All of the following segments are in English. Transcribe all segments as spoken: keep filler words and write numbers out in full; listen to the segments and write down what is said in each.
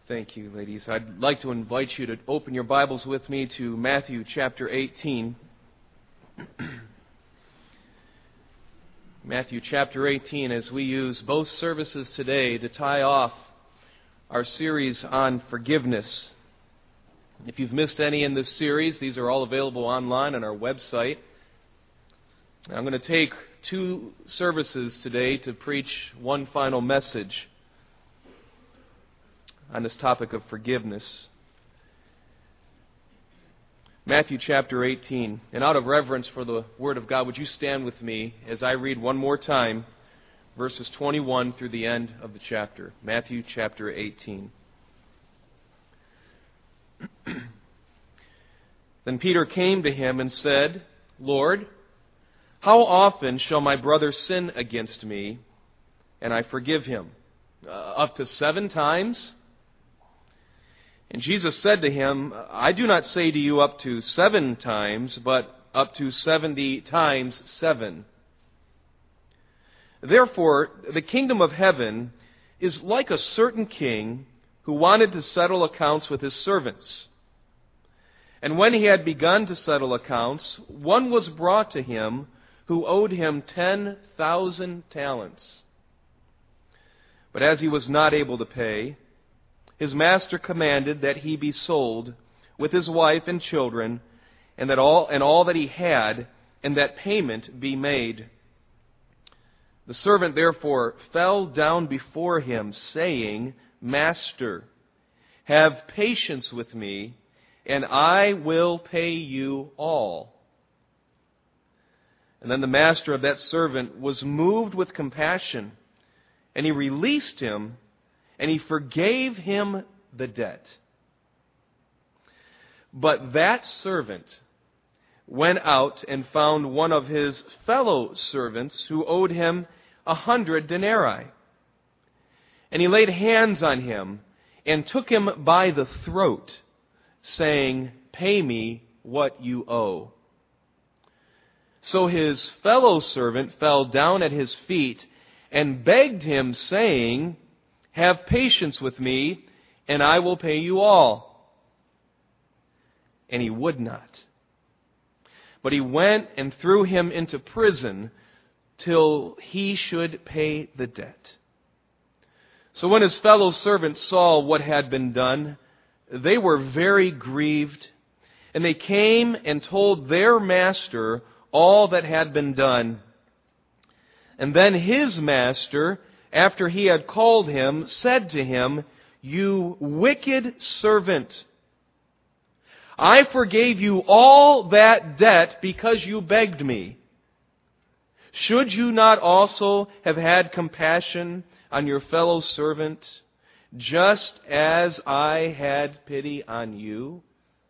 Thank you, ladies. I'd like to invite you to open your Bibles with me to Matthew chapter eighteen. Matthew chapter eighteen, as we use both services today to tie off our series on forgiveness. If you've missed any in this series, these are all available online on our website. I'm going to take two services today to preach one final message on this topic of forgiveness. Matthew chapter eighteen. And out of reverence for the Word of God, would you stand with me as I read one more time verses twenty-one through the end of the chapter. Matthew chapter eighteen. Then Peter came to him and said, "Lord, how often shall my brother sin against me, and I forgive him? Uh, up to seven times?" And Jesus said to him, "I do not say to you up to seven times, but up to seventy times seven. Therefore, the kingdom of heaven is like a certain king who wanted to settle accounts with his servants. And when he had begun to settle accounts, one was brought to him who owed him ten thousand talents. But as he was not able to pay, his master commanded that he be sold with his wife and children, and that all and all that he had, and that payment be made. The servant therefore fell down before him, saying, 'Master, have patience with me, and I will pay you all.' And then the master of that servant was moved with compassion, and he released him, and he forgave him the debt. But that servant went out and found one of his fellow servants who owed him a hundred denarii. And he laid hands on him and took him by the throat, saying, 'Pay me what you owe.' So his fellow servant fell down at his feet and begged him, saying, 'Have patience with me, and I will pay you all.' And he would not. But he went and threw him into prison till he should pay the debt. So when his fellow servants saw what had been done, they were very grieved, and they came and told their master all that had been done. And then his master, after he had called him, said to him, 'You wicked servant, I forgave you all that debt because you begged me. Should you not also have had compassion on your fellow servant, just as I had pity on you?'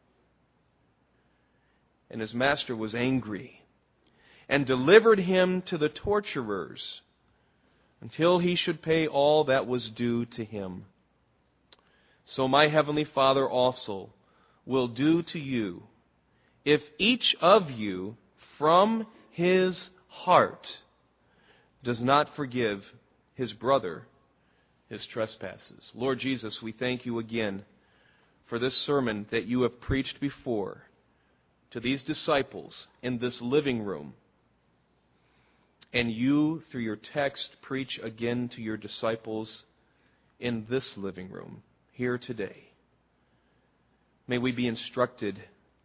And his master was angry and delivered him to the torturers until he should pay all that was due to him. So my heavenly Father also will do to you if each of you from his heart does not forgive his brother his trespasses." Lord Jesus, we thank you again for this sermon that you have preached before to these disciples in this living room. And you, through your text, preach again to your disciples in this living room, here today. May we be instructed.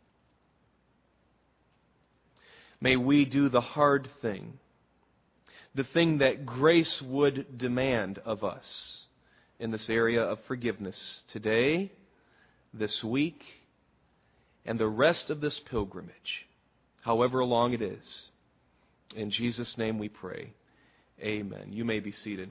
May we do the hard thing, the thing that grace would demand of us in this area of forgiveness today, this week, and the rest of this pilgrimage, however long it is. In Jesus' name we pray. Amen. You may be seated.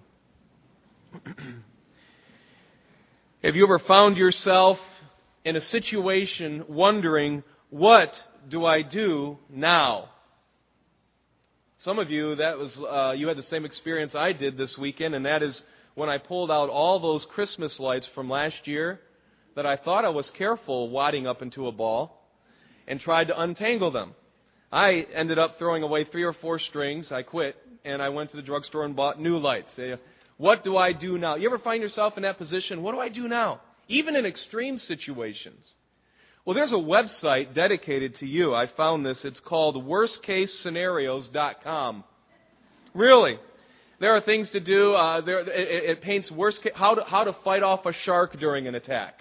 Have you ever found yourself in a situation wondering, what do I do now? Some of you, that was uh, you had the same experience I did this weekend, and that is when I pulled out all those Christmas lights from last year that I thought I was careful wadding up into a ball and tried to untangle them. I ended up throwing away three or four strings. I quit, and I went to the drugstore and bought new lights. What do I do now? You ever find yourself in that position? What do I do now? even in extreme situations. Well, there's a website dedicated to you. I found this. It's called worst case scenarios dot com. Really. There are things to do. Uh, there, it, it paints worst case, how to, how to fight off a shark during an attack.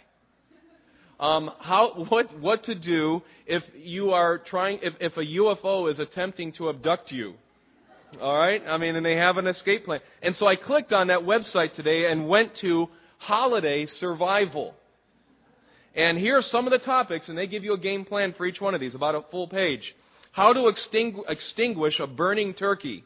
Um, how what what to do if you are trying if, if a U F O is attempting to abduct you. All right? I mean, and they have an escape plan. And so I clicked on that website today and went to holiday survival. And here are some of the topics, and they give you a game plan for each one of these, about a full page. How to extingu- extinguish a burning turkey.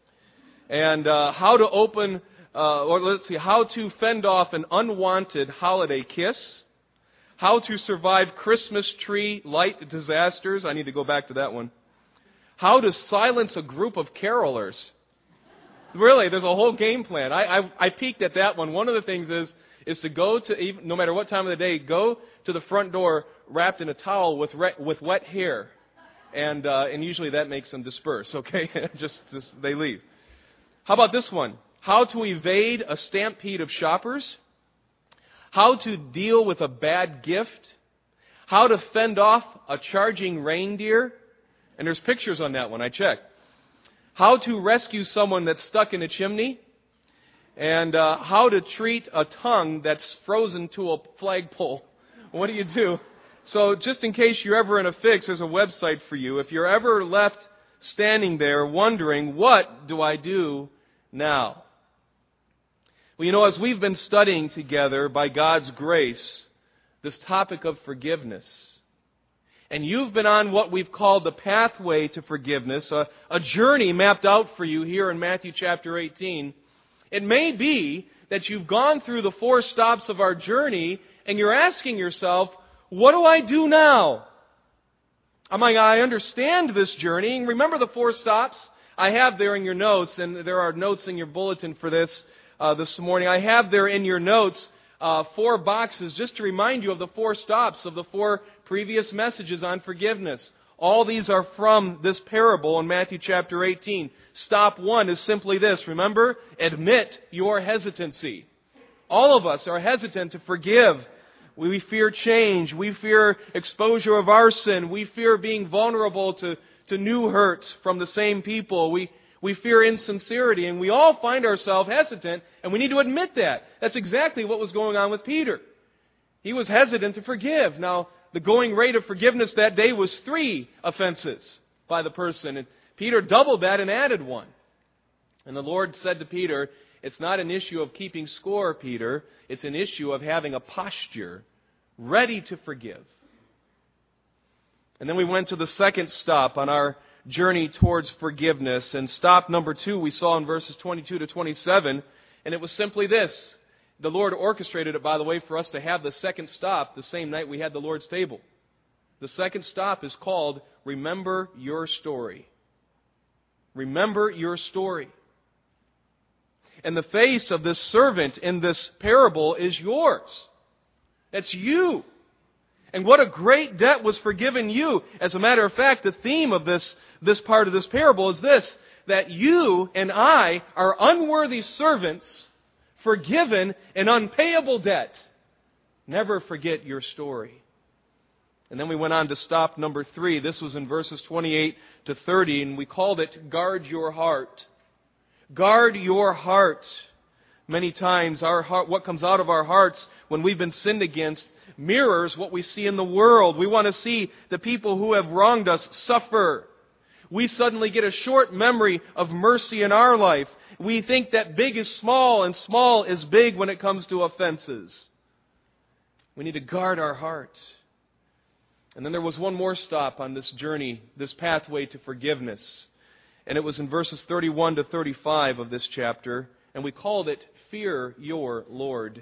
And uh, how to open, uh, or let's see, how to fend off an unwanted holiday kiss. How to survive Christmas tree light disasters. I need to go back to that one. How to silence a group of carolers. Really, there's a whole game plan. I, I, I peeked at that one. One of the things is is to go to, even, no matter what time of the day, go to the front door wrapped in a towel with re, with wet hair, and uh, and usually that makes them disperse. Okay, just, just they leave. How about this one? How to evade a stampede of shoppers. How to deal with a bad gift. How to fend off a charging reindeer. And there's pictures on that one, I checked. How to rescue someone that's stuck in a chimney. And uh, how to treat a tongue that's frozen to a flagpole. What do you do? So just in case you're ever in a fix, there's a website for you. If you're ever left standing there wondering, what do I do now? Well, you know, as we've been studying together by God's grace, this topic of forgiveness, and you've been on what we've called the pathway to forgiveness, a, a journey mapped out for you here in Matthew chapter eighteen, it may be that you've gone through the four stops of our journey and you're asking yourself, what do I do now? I mean, I understand this journey. And remember the four stops? I have there in your notes, and there are notes in your bulletin for this uh, this morning. I have there in your notes uh, four boxes just to remind you of the four stops of the four previous messages on forgiveness. All these are from this parable in Matthew chapter eighteen. Stop one is simply this. Remember, admit your hesitancy. All of us are hesitant to forgive. We fear change. We fear exposure of our sin. We fear being vulnerable to, to new hurts from the same people. We, we fear insincerity. And we all find ourselves hesitant, and we need to admit that. That's exactly what was going on with Peter. He was hesitant to forgive. Now, the going rate of forgiveness that day was three offenses by the person. And Peter doubled that and added one. And the Lord said to Peter, it's not an issue of keeping score, Peter. It's an issue of having a posture ready to forgive. And then we went to the second stop on our journey towards forgiveness. And stop number two we saw in verses twenty-two to twenty-seven. And it was simply this. The Lord orchestrated it, by the way, for us to have the second stop the same night we had the Lord's table. The second stop is called Remember Your Story. Remember your story. And the face of this servant in this parable is yours. That's you. And what a great debt was forgiven you. As a matter of fact, the theme of this, this part of this parable is this, that you and I are unworthy servants forgiven an unpayable debt. Never forget your story. And then we went on to stop number three. This was in verses twenty-eight to thirty, and we called it Guard Your Heart. Guard your heart. Many times our heart, what comes out of our hearts when we've been sinned against mirrors what we see in the world. We want to see the people who have wronged us suffer. We suddenly get a short memory of mercy in our life. We think that big is small and small is big when it comes to offenses. We need to guard our heart. And then there was one more stop on this journey, this pathway to forgiveness. And it was in verses thirty-one to thirty-five of this chapter. And we called it Fear Your Lord.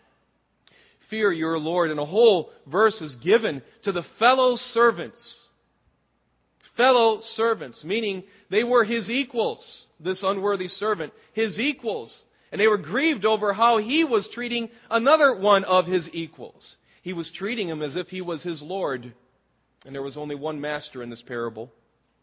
Fear your Lord. And a whole verse is given to the fellow servants. Fellow servants, meaning they were His equals, this unworthy servant, His equals. And they were grieved over how He was treating another one of His equals. He was treating him as if he was his Lord. And there was only one master in this parable.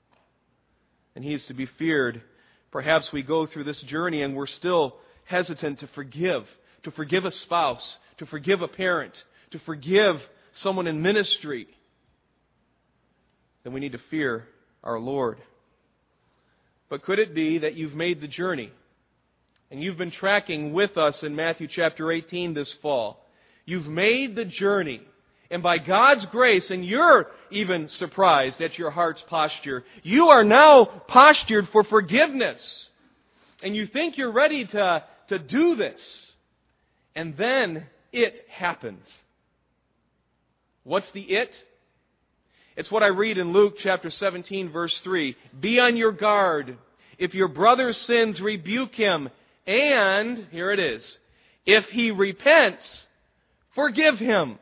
And He is to be feared. Perhaps we go through this journey and we're still hesitant to forgive. To forgive a spouse. to forgive a parent, to forgive someone in ministry, then we need to fear our Lord. But could it be that you've made the journey and you've been tracking with us in Matthew chapter eighteen this fall? You've made the journey, and by God's grace, and you're even surprised at your heart's posture, you are now postured for forgiveness. And you think you're ready to, to do this. And then it happens. What's the it? It's what I read in Luke chapter seventeen, verse three. Be on your guard. If your brother sins, rebuke him. And, here it is, if he repents, forgive him.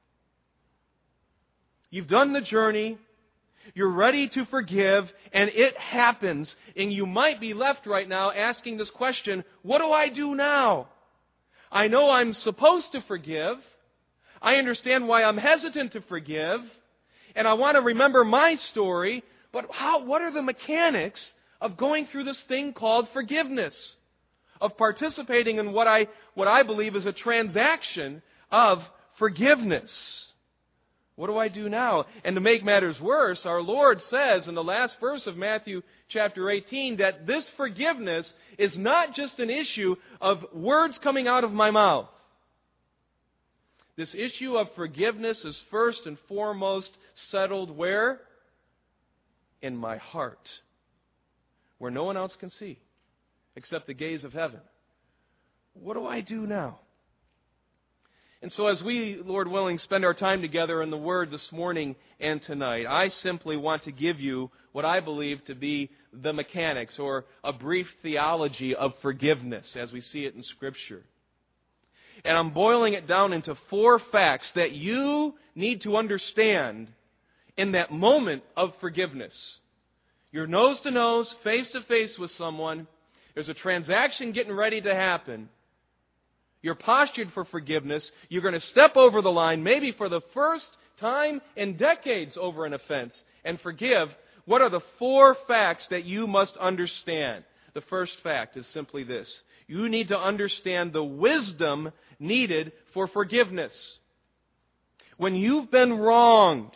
You've done the journey. You're ready to forgive, and it happens. And you might be left right now asking this question, what do I do now? I know I'm supposed to forgive. I understand why I'm hesitant to forgive. And I want to remember my story. But how? What are the mechanics of going through this thing called forgiveness? Of participating in what I, what I believe is a transaction of forgiveness. What do I do now? And to make matters worse, our Lord says in the last verse of Matthew chapter eighteen that this forgiveness is not just an issue of words coming out of my mouth. This issue of forgiveness is first and foremost settled where? In my heart. Where no one else can see except the gaze of heaven. What do I do now? And so as we, Lord willing, spend our time together in the Word this morning and tonight, I simply want to give you what I believe to be the mechanics or a brief theology of forgiveness as we see it in Scripture. And I'm boiling it down into four facts that you need to understand in that moment of forgiveness. You're nose to nose, face to face with someone. There's a transaction getting ready to happen. You're postured for forgiveness. You're going to step over the line, maybe for the first time in decades over an offense, and forgive. What are the four facts that you must understand? The first fact is simply this. You need to understand the wisdom needed for forgiveness. When you've been wronged,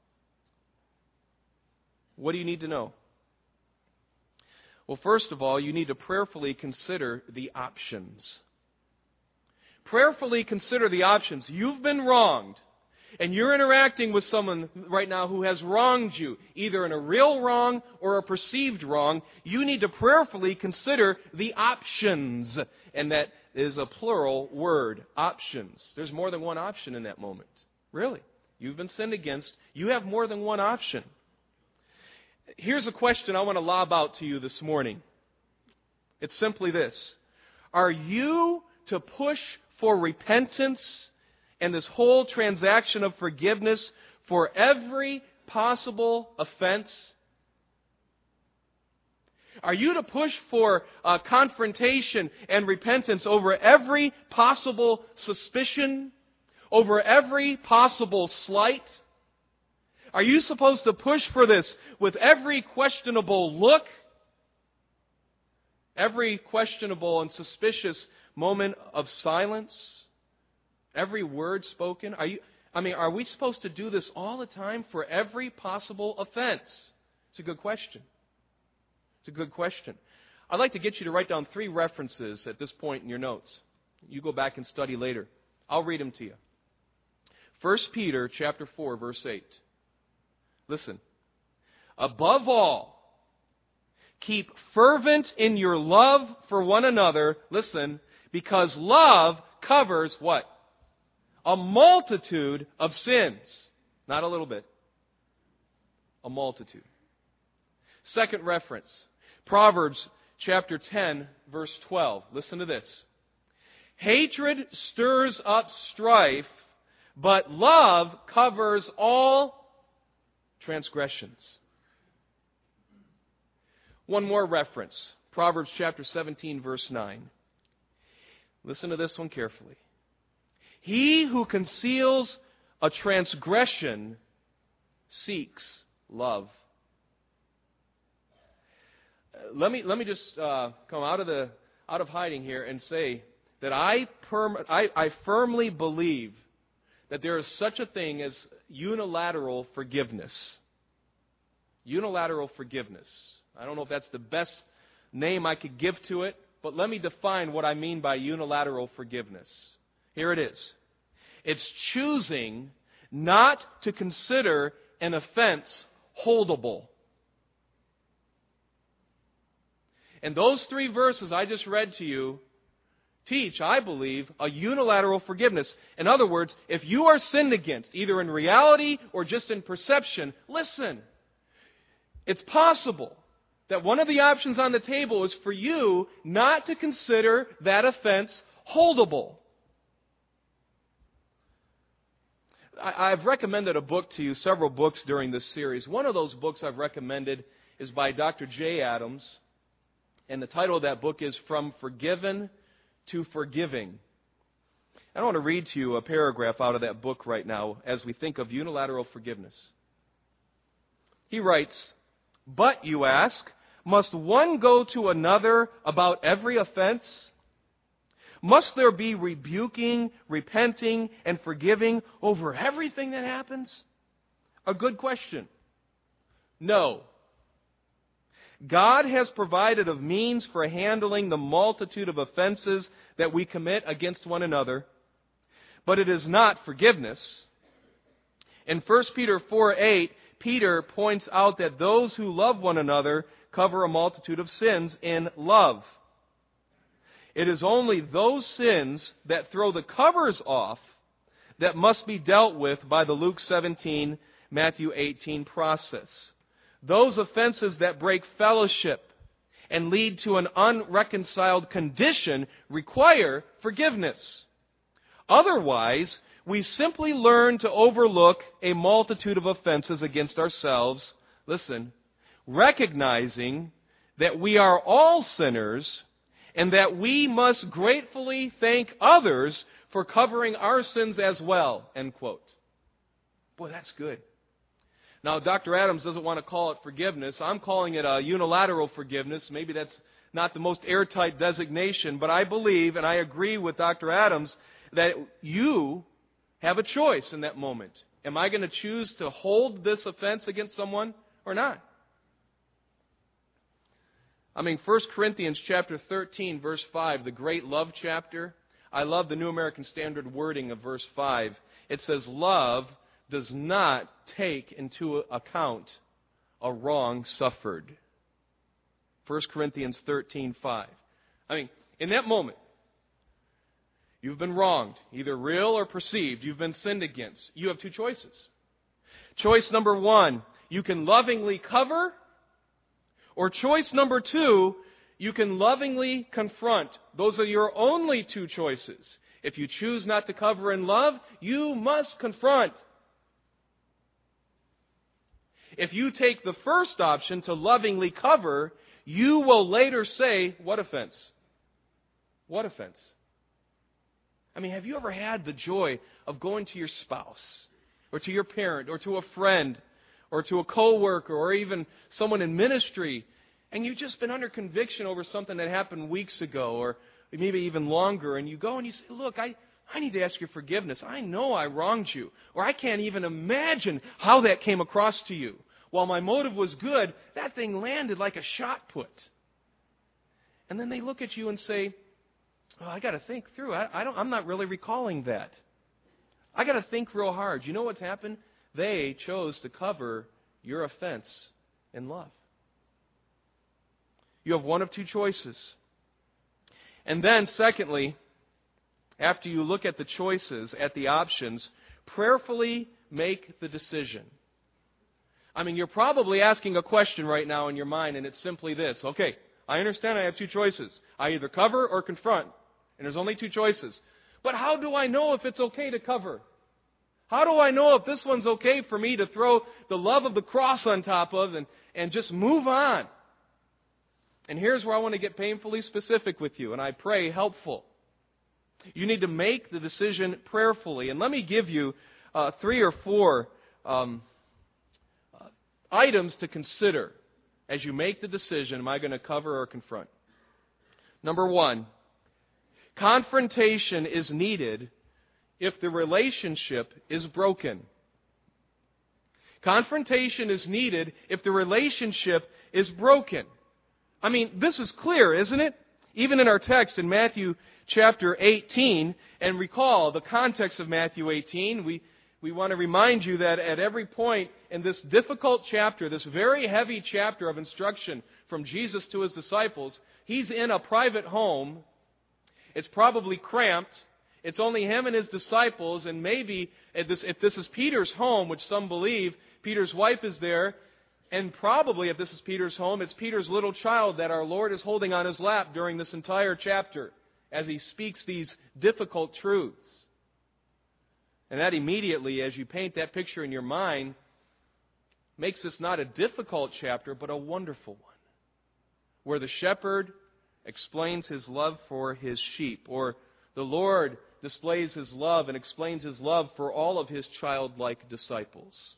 what do you need to know? Well, first of all, you need to prayerfully consider the options. Prayerfully consider the options. You've been wronged, and you're interacting with someone right now who has wronged you, either in a real wrong or a perceived wrong. You need to prayerfully consider the options, and that is a plural word, options. There's more than one option in that moment. Really. You've been sinned against. You have more than one option. Here's a question I want to lob out to you this morning. It's simply this. Are you to push for repentance and this whole transaction of forgiveness for every possible offense? Are you to push for uh, confrontation and repentance over every possible suspicion, over every possible slight? Are you supposed to push for this with every questionable look, every questionable and suspicious moment of silence, every word spoken? Are you, I mean, are we supposed to do this all the time for every possible offense? It's a good question. It's a good question. I'd like to get you to write down three references at this point in your notes. You go back and study later. I'll read them to you. First Peter chapter four, verse eight. Listen. Above all, keep fervent in your love for one another. Listen, because love covers what? A multitude of sins. Not a little bit. A multitude. Second reference. Proverbs chapter ten, verse twelve. Listen to this. Hatred stirs up strife, but love covers all transgressions. One more reference. Proverbs chapter seventeen, verse nine. Listen to this one carefully. He who conceals a transgression seeks love. Let me let me just uh, come out of the out of hiding here and say that I, perm- I, I firmly believe that there is such a thing as unilateral forgiveness. Unilateral forgiveness. I don't know if that's the best name I could give to it, but let me define what I mean by unilateral forgiveness. Here it is. It's choosing not to consider an offense holdable. And those three verses I just read to you teach, I believe, a unilateral forgiveness. In other words, if you are sinned against, either in reality or just in perception, listen, it's possible that one of the options on the table is for you not to consider that offense holdable. I've recommended a book to you, several books during this series. One of those books I've recommended is by Doctor Jay Adams, and the title of that book is From Forgiven to Forgiving. I want to read to you a paragraph out of that book right now as we think of unilateral forgiveness. He writes, "But, you ask, must one go to another about every offense? Must there be rebuking, repenting, and forgiving over everything that happens?" A good question. No. God has provided a means for handling the multitude of offenses that we commit against one another, but it is not forgiveness. In First Peter four eight, Peter points out that those who love one another cover a multitude of sins in love. It is only those sins that throw the covers off that must be dealt with by the Luke seventeen, Matthew eighteen process. Those offenses that break fellowship and lead to an unreconciled condition require forgiveness. Otherwise, we simply learn to overlook a multitude of offenses against ourselves, listen, recognizing that we are all sinners and that we must gratefully thank others for covering our sins as well, end quote. Boy, that's good. Now, Doctor Adams doesn't want to call it forgiveness. I'm calling it a unilateral forgiveness. Maybe that's not the most airtight designation, but I believe, and I agree with Doctor Adams, that you have a choice in that moment. Am I going to choose to hold this offense against someone or not? I mean, First Corinthians chapter thirteen, verse five, the great love chapter. I love the New American Standard wording of verse five. It says, "Love does not take into account a wrong suffered." First Corinthians thirteen five. I mean, in that moment, you've been wronged, either real or perceived. You've been sinned against. You have two choices. Choice number one, you can lovingly cover. Or choice number two, you can lovingly confront. Those are your only two choices. If you choose not to cover in love, you must confront. If you take the first option to lovingly cover, you will later say, what offense? What offense? I mean, have you ever had the joy of going to your spouse, or to your parent, or to a friend, or to a coworker, or even someone in ministry, and you've just been under conviction over something that happened weeks ago, or maybe even longer, and you go and you say, look, I, I need to ask your forgiveness. I know I wronged you, or I can't even imagine how that came across to you. While my motive was good, that thing landed like a shot put. And then they look at you and say, oh, I got to think through. I, I don't, I'm not really recalling that. I got to think real hard. You know what's happened? They chose to cover your offense in love. You have one of two choices. And then, secondly, after you look at the choices, at the options, prayerfully make the decision. I mean, you're probably asking a question right now in your mind, and it's simply this. Okay, I understand I have two choices. I either cover or confront. And there's only two choices. But how do I know if it's okay to cover? How do I know if this one's okay for me to throw the love of the cross on top of and, and just move on? And here's where I want to get painfully specific with you, and I pray helpful. You need to make the decision prayerfully. And let me give you uh, three or four um, uh, items to consider as you make the decision, am I going to cover or confront? Number one, Confrontation is needed if the relationship is broken. Confrontation is needed if the relationship is broken. I mean, this is clear, isn't it? Even in our text in Matthew chapter eighteen, and recall the context of Matthew eighteen, we, we want to remind you that at every point in this difficult chapter, this very heavy chapter of instruction from Jesus to His disciples, He's in a private home. It's probably cramped. It's only Him and His disciples, and maybe if this, if this is Peter's home, which some believe, Peter's wife is there, and probably if this is Peter's home, it's Peter's little child that our Lord is holding on His lap during this entire chapter as He speaks these difficult truths. And that immediately, as you paint that picture in your mind, makes this not a difficult chapter, but a wonderful one, where the shepherd explains his love for his sheep, or the Lord displays His love and explains His love for all of His childlike disciples.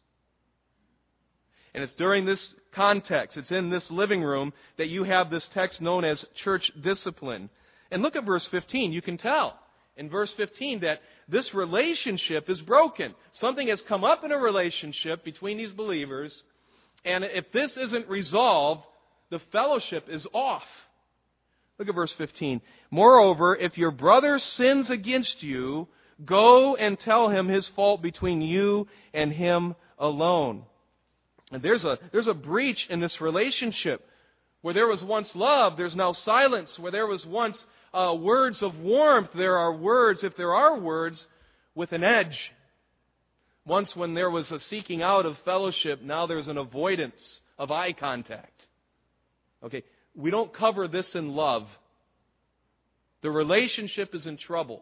And it's during this context, it's in this living room, that you have this text known as church discipline. And look at verse fifteen. You can tell in verse fifteen that this relationship is broken. Something has come up in a relationship between these believers, and if this isn't resolved, the fellowship is off. Look at verse fifteen. Moreover, if your brother sins against you, go and tell him his fault between you and him alone. And there's a, there's a breach in this relationship. Where there was once love, there's now silence. Where there was once uh, words of warmth, there are words, if there are words, with an edge. Once when there was a seeking out of fellowship, now there's an avoidance of eye contact. Okay, we don't cover this in love. The relationship is in trouble.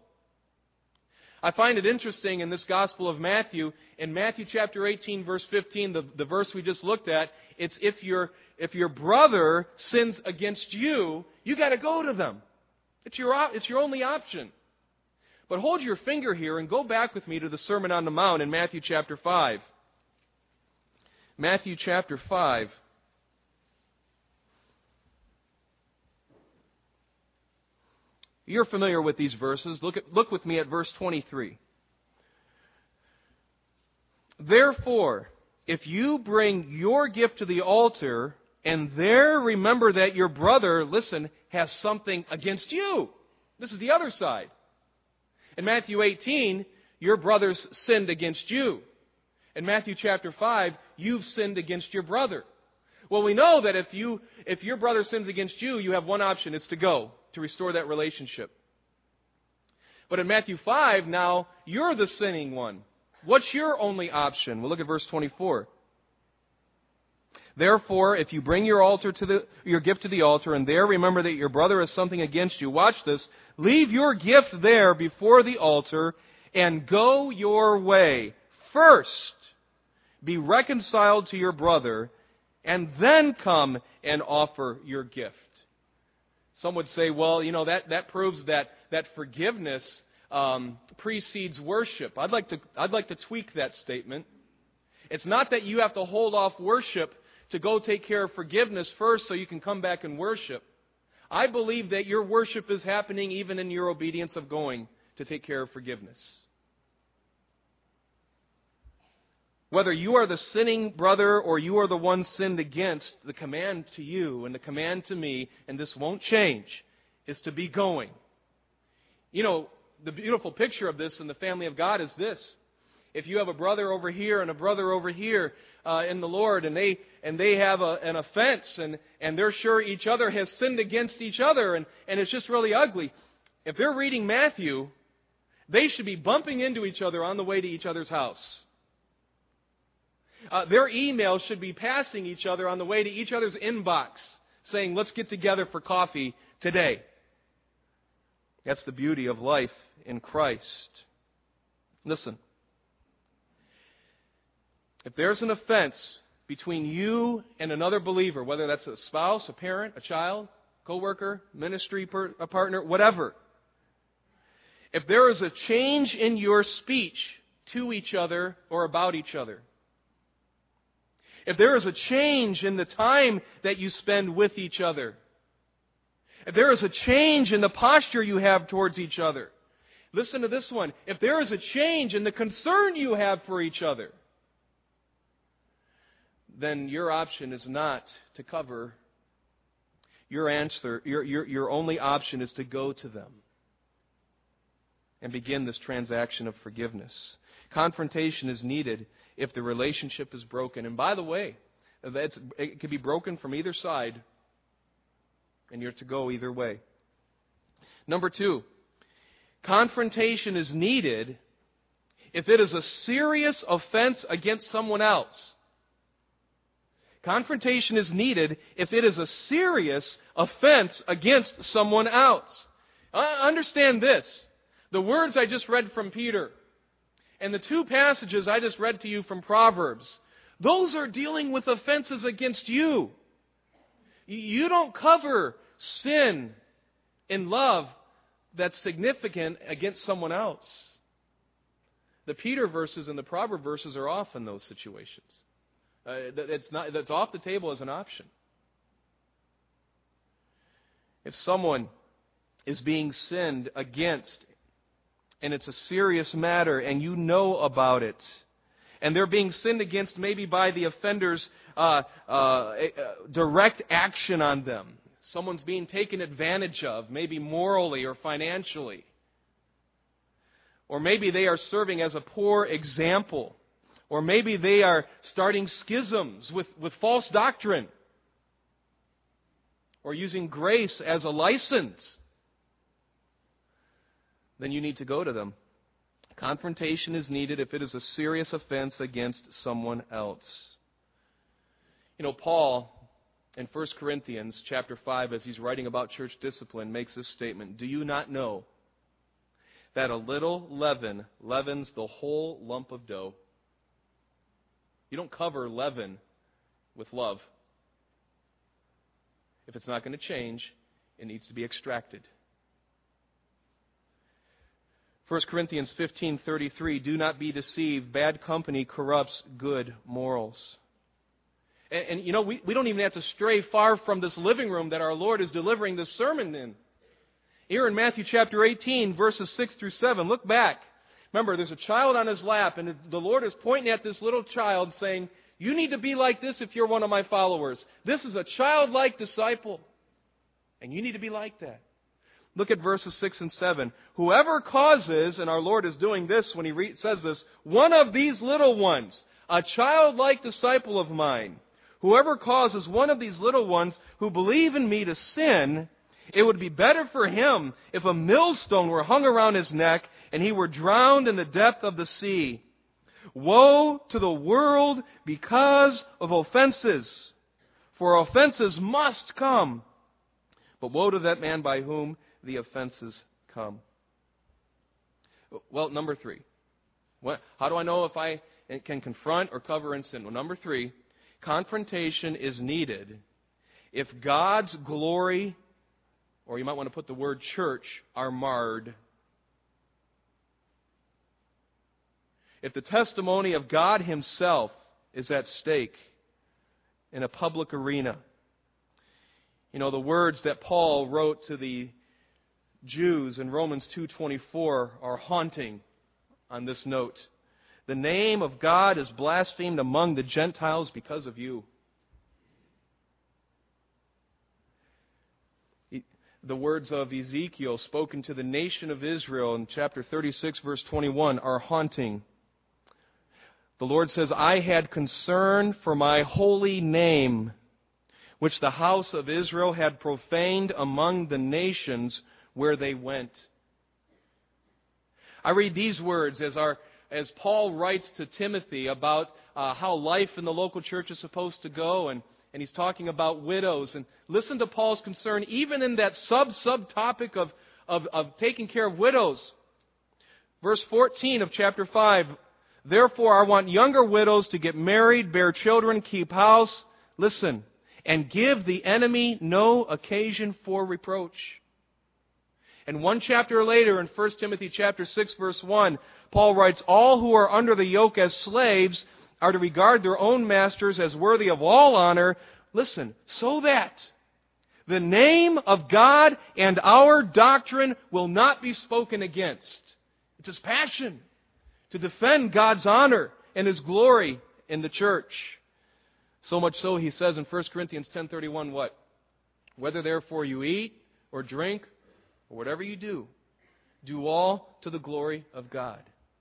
I find it interesting in this Gospel of Matthew, in Matthew chapter eighteen, verse fifteen, the, the verse we just looked at, it's if your if your brother sins against you, you got to go to them. It's your it's your only option. But hold your finger here and go back with me to the Sermon on the Mount in Matthew chapter five. Matthew chapter five. You're familiar with these verses. Look at, look with me at verse twenty-three. Therefore, if you bring your gift to the altar, and there remember that your brother, listen, has something against you. This is the other side. In Matthew eighteen, your brothers sinned against you. In Matthew chapter five, you've sinned against your brother. Well, we know that if you if your brother sins against you, you have one option. It's to go, to restore that relationship. But in Matthew five, now, you're the sinning one. What's your only option? We'll look at verse twenty-four. Therefore, if you bring your altar to the your gift to the altar, and there remember that your brother has something against you, watch this, leave your gift there before the altar, and go your way. First, be reconciled to your brother, and then come and offer your gift. Some would say, well, you know, that, that proves that, that forgiveness um, precedes worship. I'd like to I'd like to tweak that statement. It's not that you have to hold off worship to go take care of forgiveness first so you can come back and worship. I believe that your worship is happening even in your obedience of going to take care of forgiveness. Whether you are the sinning brother or you are the one sinned against, the command to you and the command to me, and this won't change, is to be going. You know, the beautiful picture of this in the family of God is this. If you have a brother over here and a brother over here uh, in the Lord, and they and they have a, an offense, and, and they're sure each other has sinned against each other, and, and it's just really ugly. If they're reading Matthew, they should be bumping into each other on the way to each other's house. Uh, their emails should be passing each other on the way to each other's inbox, saying, let's get together for coffee today. That's the beauty of life in Christ. Listen. If there's an offense between you and another believer, whether that's a spouse, a parent, a child, co-worker, ministry per, a partner, whatever, if there is a change in your speech to each other or about each other, if there is a change in the time that you spend with each other, if there is a change in the posture you have towards each other, listen to this one, if there is a change in the concern you have for each other, then your option is not to cover. Your answer, your, your, your only option is to go to them and begin this transaction of forgiveness. Confrontation is needed if the relationship is broken. And by the way, that's, it can be broken from either side, and you're to go either way. Number two, confrontation is needed if it is a serious offense against someone else. Confrontation is needed if it is a serious offense against someone else. Uh, understand this. The words I just read from Peter and the two passages I just read to you from Proverbs, those are dealing with offenses against you. You don't cover sin in love that's significant against someone else. The Peter verses and the Proverb verses are often those situations. Uh, it's not, that's off the table as an option. If someone is being sinned against, and it's a serious matter, and you know about it, and they're being sinned against maybe by the offender's uh, uh, uh, direct action on them. Someone's being taken advantage of, maybe morally or financially. Or maybe they are serving as a poor example. Or maybe they are starting schisms with, with false doctrine. Or using grace as a license. Then you need to go to them. Confrontation is needed if it is a serious offense against someone else. You know, Paul, in First Corinthians chapter five, as he's writing about church discipline, makes this statement. Do you not know that a little leaven leavens the whole lump of dough? You don't cover leaven with love. If it's not going to change, it needs to be extracted. First Corinthians fifteen thirty-three, do not be deceived. Bad company corrupts good morals. And, and you know, we, we don't even have to stray far from this living room that our Lord is delivering this sermon in. Here in Matthew chapter eighteen, verses six through seven, look back. Remember, there's a child on his lap, and the Lord is pointing at this little child saying, you need to be like this if you're one of my followers. This is a childlike disciple, and you need to be like that. Look at verses six and seven. Whoever causes, and our Lord is doing this when He re- says this, one of these little ones, a childlike disciple of mine, whoever causes one of these little ones who believe in me to sin, it would be better for him if a millstone were hung around his neck and he were drowned in the depth of the sea. Woe to the world because of offenses, for offenses must come. But woe to that man by whom the offenses come. Well, number three. What, how do I know if I can confront or cover in sin? Well, number three, confrontation is needed if God's glory, or you might want to put the word church, are marred. If the testimony of God Himself is at stake in a public arena. You know, the words that Paul wrote to the Jews in Romans two twenty-four are haunting on this note. The name of God is blasphemed among the Gentiles because of you. The words of Ezekiel spoken to the nation of Israel in chapter thirty-six, verse twenty-one are haunting. The Lord says, I had concern for my holy name, which the house of Israel had profaned among the nations where they went. I read these words as our as Paul writes to Timothy about uh, how life in the local church is supposed to go, and, and he's talking about widows. And listen to Paul's concern, even in that sub-sub-topic of, of, of taking care of widows. Verse fourteen of chapter five, therefore I want younger widows to get married, bear children, keep house, listen, and give the enemy no occasion for reproach. And one chapter later, in First Timothy chapter six, verse one, Paul writes, all who are under the yoke as slaves are to regard their own masters as worthy of all honor, listen, so that The name of God and our doctrine will not be spoken against. It's His passion to defend God's honor and His glory in the church. So much so, he says in First Corinthians ten thirty-one, what? Whether therefore you eat or drink or whatever you do, do all to the glory of God.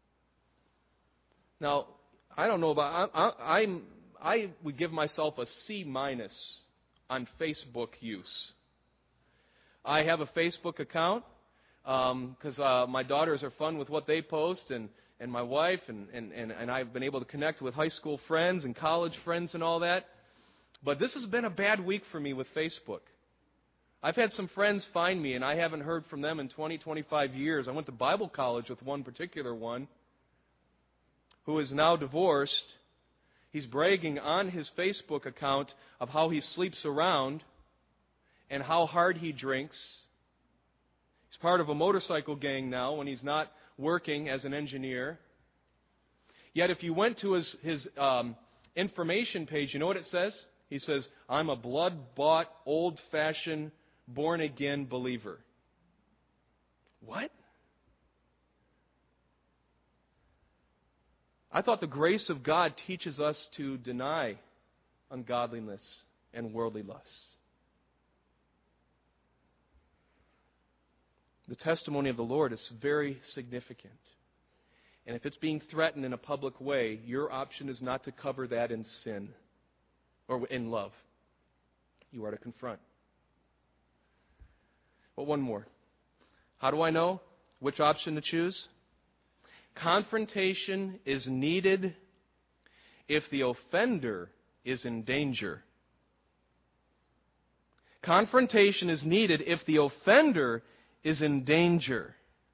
Now, I don't know about, I, I, I'm, I would give myself a C minus on Facebook use. I have a Facebook account because um, uh, my daughters are fun with what they post, and, and my wife, and, and, and, and I've been able to connect with high school friends and college friends and all that. But this has been a bad week for me with Facebook. I've had some friends find me, and I haven't heard from them in twenty, twenty-five years. I went to Bible college with one particular one who is now divorced. He's bragging on his Facebook account of how he sleeps around and how hard he drinks. He's part of a motorcycle gang now when he's not working as an engineer. Yet if you went to his, his um, information page, you know what it says? He says, I'm a blood-bought, old-fashioned, born-again believer. What? I thought the grace of God teaches us to deny ungodliness and worldly lusts. The testimony of the Lord is very significant. And if it's being threatened in a public way, your option is not to cover that in sin or in love. You are to confront. But one more. How do I know which option to choose? Confrontation is needed if the offender is in danger. Confrontation is needed if the offender is in danger.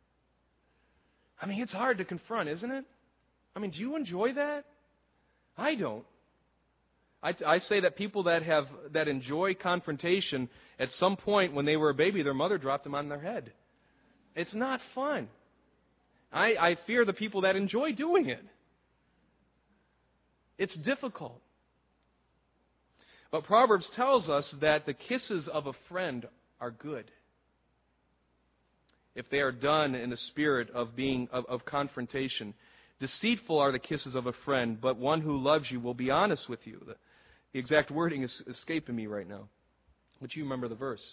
I mean, it's hard to confront, isn't it? I mean, do you enjoy that? I don't. I, I say that people that have that enjoy confrontation, at some point when they were a baby, their mother dropped them on their head. It's not fun. I, I fear the people that enjoy doing it. It's difficult. But Proverbs tells us that the kisses of a friend are good if they are done in the spirit of being of, of confrontation. Deceitful are the kisses of a friend, but one who loves you will be honest with you. The, the exact wording is escaping me right now, but you remember the verse.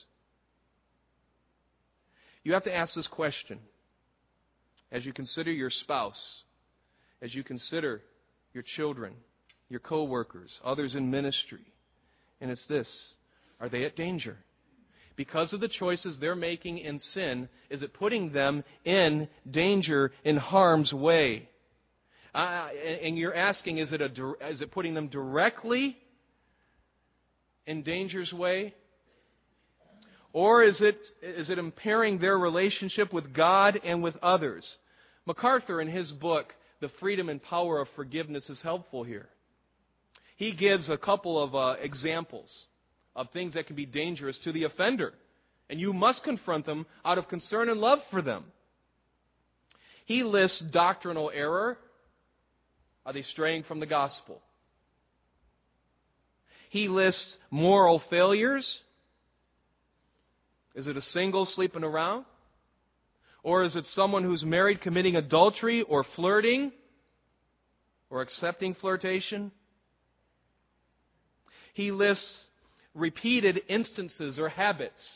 You have to ask this question as you consider your spouse, as you consider your children, your co-workers, others in ministry. And it's this: are they at danger? Because of the choices they're making in sin, is it putting them in danger, in harm's way? Uh, and you're asking, is it, a, is it putting them directly in danger's way? Or is it, is it impairing their relationship with God and with others? MacArthur, in his book, The Freedom and Power of Forgiveness, is helpful here. He gives a couple of uh, examples of things that can be dangerous to the offender. And you must confront them out of concern and love for them. He lists doctrinal error. Are they straying from the gospel? He lists moral failures. Is it a single sleeping around? Or is it someone who's married committing adultery or flirting or accepting flirtation? He lists repeated instances or habits.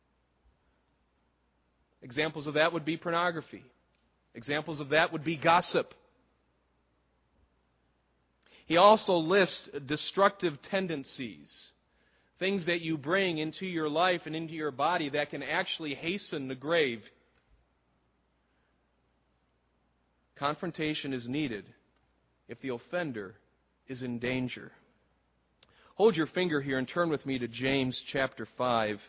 Examples of that would be pornography. Examples of that would be gossip. He also lists destructive tendencies, things that you bring into your life and into your body that can actually hasten the grave. Confrontation is needed if the offender is in danger. Hold your finger here and turn with me to James chapter five.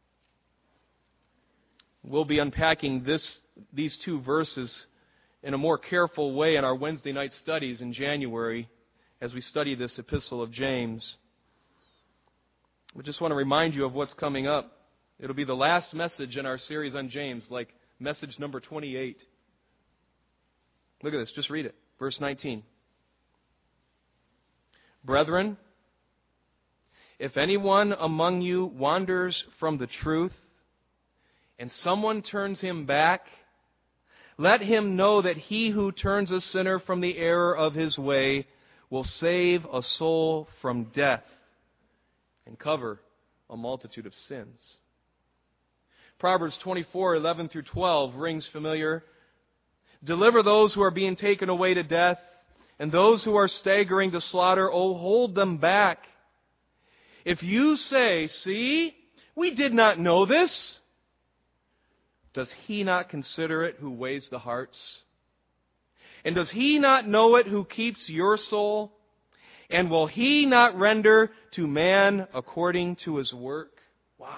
We'll be unpacking this, these two verses in a more careful way in our Wednesday night studies in January as we study this epistle of James. We just want to remind you of what's coming up. It'll be the last message in our series on James, like message number twenty-eight. Look at this, just read it. Verse nineteen. Brethren, If anyone among you wanders from the truth, and someone turns him back, let him know that he who turns a sinner from the error of his way will save a soul from death and cover a multitude of sins. Proverbs twenty-four, eleven through twelve rings familiar. Deliver those who are being taken away to death, and those who are staggering to slaughter, oh, hold them back. If you say, see, we did not know this, does he not consider it who weighs the hearts? And does he not know it who keeps your soul? And will he not render to man according to his work? Wow.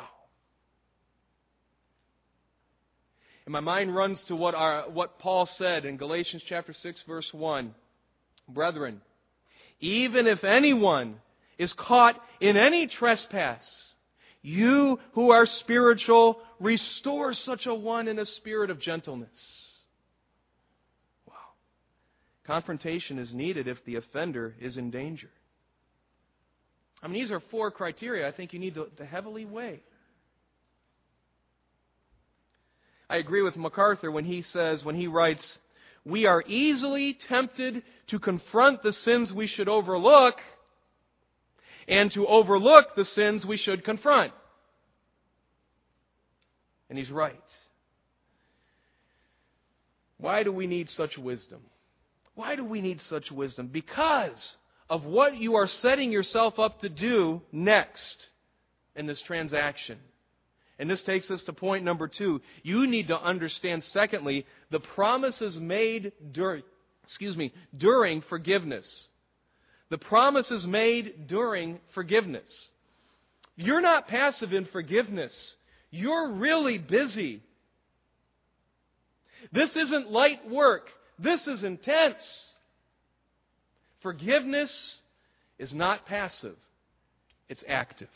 And my mind runs to what our, what Paul said in Galatians chapter six, verse one. Brethren, even if anyone is caught in any trespass, you who are spiritual, restore such a one in a spirit of gentleness. Wow. Confrontation is needed if the offender is in danger. I mean, these are four criteria I think you need to, to heavily weigh. I agree with MacArthur when he says, when he writes, we are easily tempted to confront the sins we should overlook and to overlook the sins we should confront. And he's right. Why do we need such wisdom? Why do we need such wisdom? Because of what you are setting yourself up to do next in this transaction. And this takes us to point number two. You need to understand, secondly, the promises made during, excuse me, during forgiveness. The promises made during forgiveness. You're not passive in forgiveness. You're really busy. This isn't light work. This is intense. Forgiveness is not passive. It's active.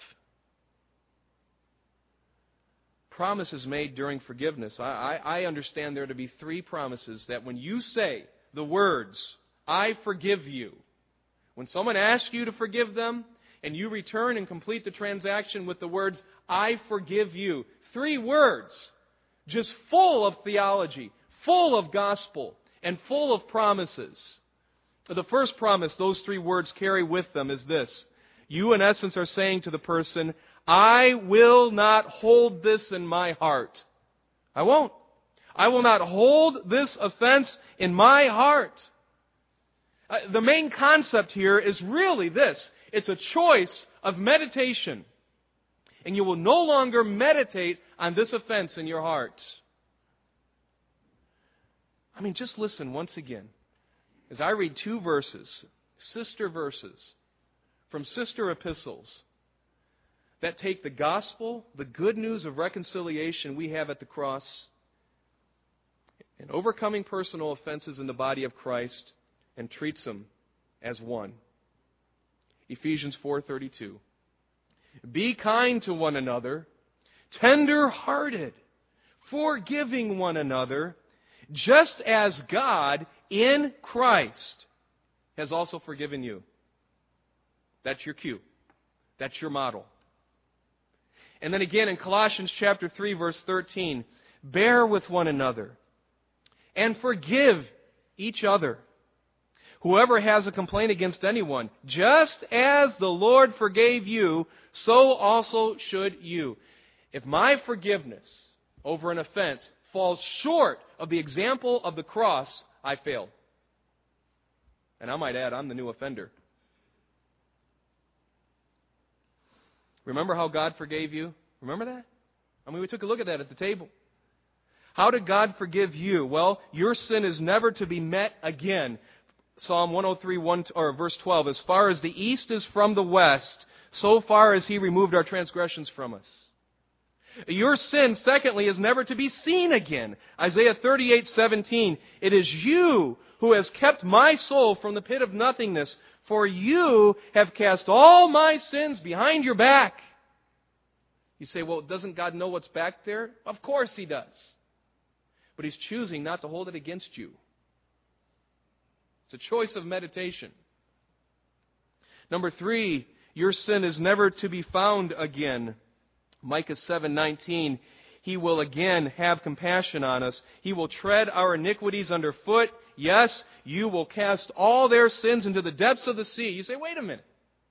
Promises made during forgiveness. I, I, I understand there to be three promises that when you say the words, I forgive you, when someone asks you to forgive them, and you return and complete the transaction with the words, I forgive you. Three words, just full of theology, full of gospel, and full of promises. The first promise those three words carry with them is this. You, in essence, are saying to the person, I will not hold this in my heart. I won't. I will not hold this offense in my heart. Uh, the main concept here is really this. It's a choice of meditation. And you will no longer meditate on this offense in your heart. I mean, just listen once again. As I read two verses, sister verses, from sister epistles, that take the gospel, the good news of reconciliation we have at the cross, and overcoming personal offenses in the body of Christ, and treats them as one. Ephesians four thirty-two. Be kind to one another, tender-hearted, forgiving one another, just as God in Christ has also forgiven you. That's your cue. That's your model. And then again in Colossians chapter three, verse thirteen, bear with one another and forgive each other. Whoever has a complaint against anyone, just as the Lord forgave you, so also should you. If my forgiveness over an offense falls short of the example of the cross, I failed. And I might add, I'm the new offender. Remember how God forgave you? Remember that? I mean, we took a look at that at the table. How did God forgive you? Well, your sin is never to be met again. Psalm one oh three, one, or verse twelve, as far as the east is from the west, so far as He removed our transgressions from us. Your sin, secondly, is never to be seen again. Isaiah thirty-eight, seventeen, it is you who has kept my soul from the pit of nothingness, for you have cast all my sins behind your back. You say, well, doesn't God know what's back there? Of course He does. But He's choosing not to hold it against you. It's a choice of meditation. Number three, Your sin is never to be found again. Micah seven nineteen, He will again have compassion on us. He will tread our iniquities underfoot. Yes, you will cast all their sins into the depths of the sea. You say, wait a minute.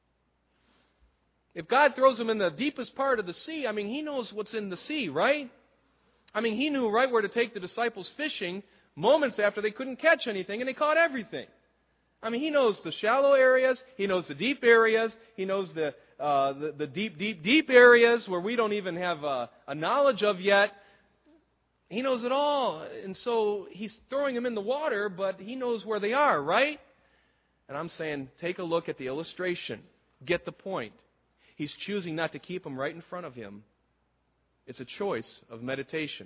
If God throws them in the deepest part of the sea, I mean, He knows what's in the sea, right? I mean, He knew right where to take the disciples fishing moments after they couldn't catch anything, and they caught everything. I mean, He knows the shallow areas. He knows the deep areas. He knows the uh, the, the deep, deep, deep areas where we don't even have a, a knowledge of yet. He knows it all. And so He's throwing them in the water, but He knows where they are, right? And I'm saying, take a look at the illustration. Get the point. He's choosing not to keep them right in front of Him. It's a choice of meditation.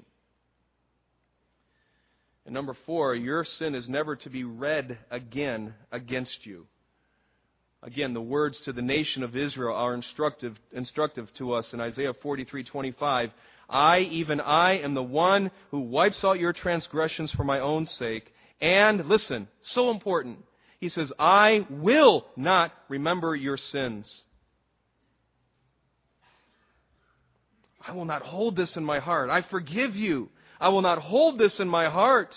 And number four, your sin is never to be read again against you. Again, the words to the nation of Israel are instructive, instructive to us in Isaiah forty-three twenty-five. I, even I, am the one who wipes out your transgressions for my own sake. And, listen, so important, He says, I will not remember your sins. I will not hold this in my heart. I forgive you. I will not hold this in my heart.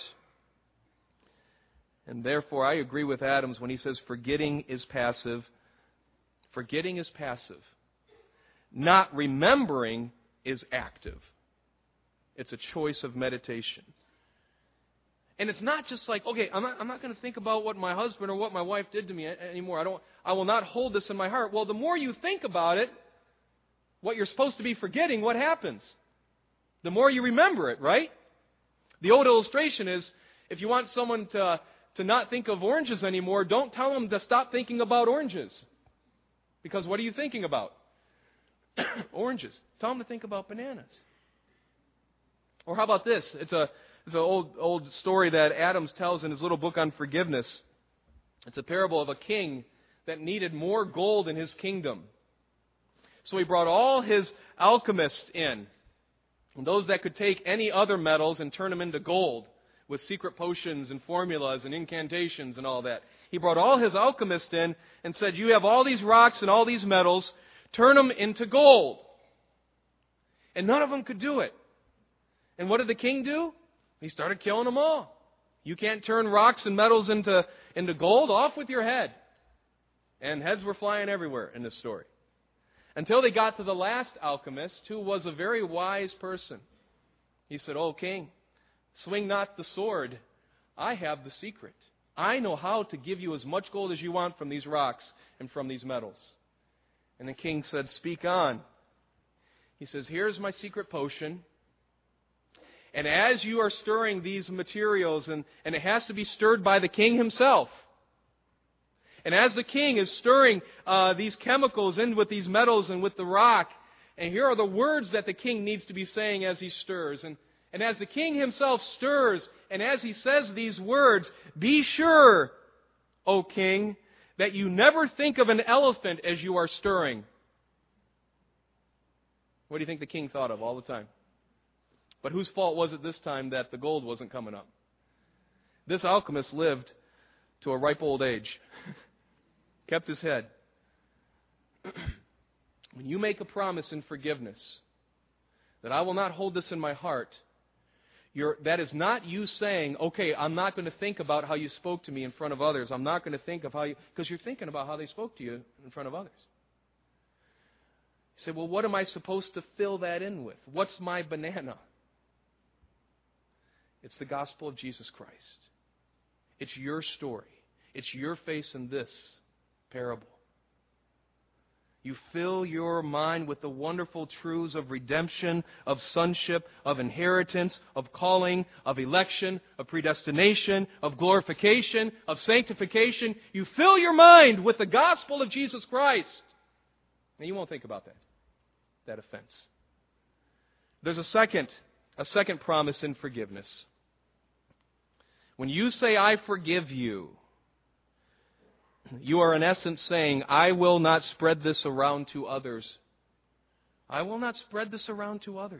And therefore, I agree with Adams when he says forgetting is passive. Forgetting is passive. Not remembering is active. It's a choice of meditation. And it's not just like, okay, I'm not, I'm not going to think about what my husband or what my wife did to me anymore. I don't. I will not hold this in my heart. Well, the more you think about it, what you're supposed to be forgetting, what happens? The more you remember it, right? The old illustration is, if you want someone to, to not think of oranges anymore, don't tell them to stop thinking about oranges. Because what are you thinking about? Oranges. Tell them to think about bananas. Or how about this? It's a it's an old old story that Adams tells in his little book on forgiveness. It's a parable of a king that needed more gold in his kingdom. So he brought all his alchemists in, those that could take any other metals and turn them into gold with secret potions and formulas and incantations and all that. He brought all his alchemists in and said, you have all these rocks and all these metals, turn them into gold. And none of them could do it. And what did the king do? He started killing them all. You can't turn rocks and metals into, into gold? Off with your head. And heads were flying everywhere in this story. Until they got to the last alchemist, who was a very wise person. He said, "O king, swing not the sword. I have the secret. I know how to give you as much gold as you want from these rocks and from these metals." And the king said, "Speak on." He says, "Here's my secret potion. And as you are stirring these materials, and, and it has to be stirred by the king himself. And as the king is stirring uh, these chemicals in with these metals and with the rock, and here are the words that the king needs to be saying as he stirs. And, and as the king himself stirs, and as he says these words, be sure, O king, that you never think of an elephant as you are stirring." What do you think the king thought of all the time? But whose fault was it this time that the gold wasn't coming up? This alchemist lived to a ripe old age. Kept his head. When you make a promise in forgiveness that I will not hold this in my heart, you're, that is not you saying, okay, I'm not going to think about how you spoke to me in front of others. I'm not going to think of how you... Because you're thinking about how they spoke to you in front of others. You say, well, what am I supposed to fill that in with? What's my banana? It's the gospel of Jesus Christ. It's your story. It's your face in this parable. You fill your mind with the wonderful truths of redemption, of sonship, of inheritance, of calling, of election, of predestination, of glorification, of sanctification. You fill your mind with the gospel of Jesus Christ. And you won't think about that, that offense. There's a second, a second promise in forgiveness. When you say, I forgive you, you are in essence saying, I will not spread this around to others. I will not spread this around to others.